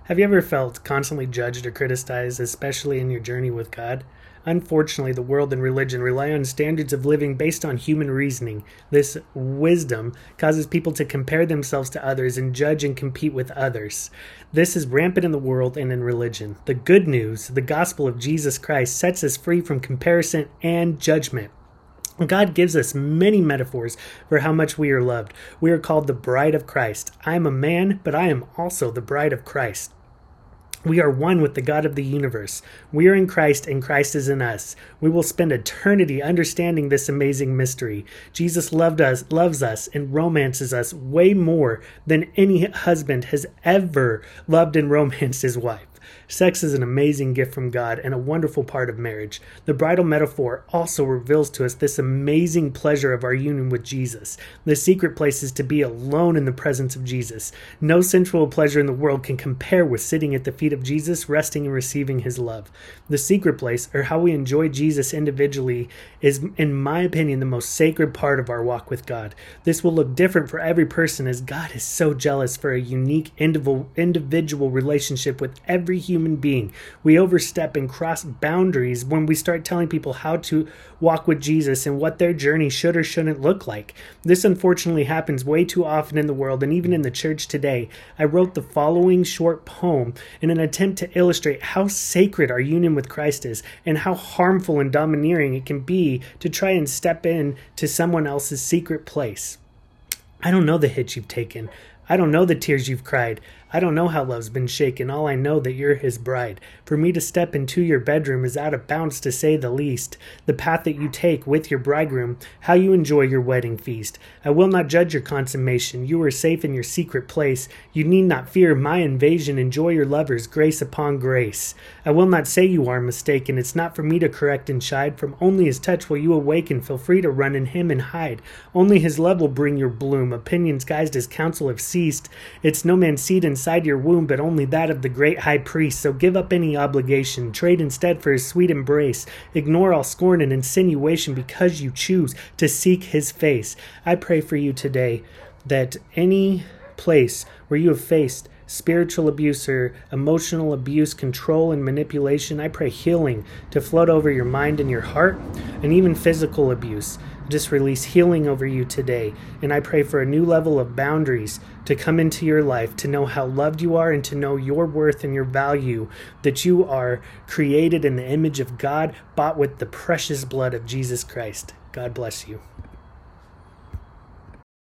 Have you ever felt constantly judged or criticized, especially in your journey with God? Unfortunately, the world and religion rely on standards of living based on human reasoning. This wisdom causes people to compare themselves to others and judge and compete with others. This is rampant in the world and in religion. The good news, the gospel of Jesus Christ, sets us free from comparison and judgment. God gives us many metaphors for how much we are loved. We are called the bride of Christ. I am a man, but I am also the bride of Christ. We are one with the God of the universe. We are in Christ and Christ is in us. We will spend eternity understanding this amazing mystery. Jesus loves us, and romances us way more than any husband has ever loved and romanced his wife. Sex is an amazing gift from God and a wonderful part of marriage. The bridal metaphor also reveals to us this amazing pleasure of our union with Jesus. The secret place is to be alone in the presence of Jesus. No sensual pleasure in the world can compare with sitting at the feet of Jesus, resting and receiving his love. The secret place, or how we enjoy Jesus individually, is, in my opinion, the most sacred part of our walk with God. This will look different for every person, as God is so jealous for a unique individual relationship with every human being. We overstep and cross boundaries when we start telling people how to walk with Jesus and what their journey should or shouldn't look like. This unfortunately happens way too often in the world and even in the church today. I wrote the following short poem in an attempt to illustrate how sacred our union with Christ is and how harmful and domineering it can be to try and step in to someone else's secret place. I don't know the hits you've taken. I don't know the tears you've cried. I don't know how love's been shaken. All I know that you're his bride. For me to step into your bedroom is out of bounds, to say the least. The path that you take with your bridegroom, how you enjoy your wedding feast. I will not judge your consummation. You are safe in your secret place. You need not fear my invasion. Enjoy your lover's grace upon grace. I will not say you are mistaken. It's not for me to correct and chide. From only his touch will you awaken. Feel free to run in him and hide. Only his love will bring your bloom. Opinions guised as counsel have ceased. It's no man's seed inside your womb, but only that of the great high priest. So give up any obligation. Trade instead for his sweet embrace. Ignore all scorn and insinuation because you choose to seek his face. I pray for you today that any place where you have faced spiritual abuse or emotional abuse, control and manipulation, I pray healing to float over your mind and your heart, and even physical abuse. Just release healing over you today. And I pray for a new level of boundaries to come into your life, to know how loved you are and to know your worth and your value, that you are created in the image of God, bought with the precious blood of Jesus Christ. God bless you.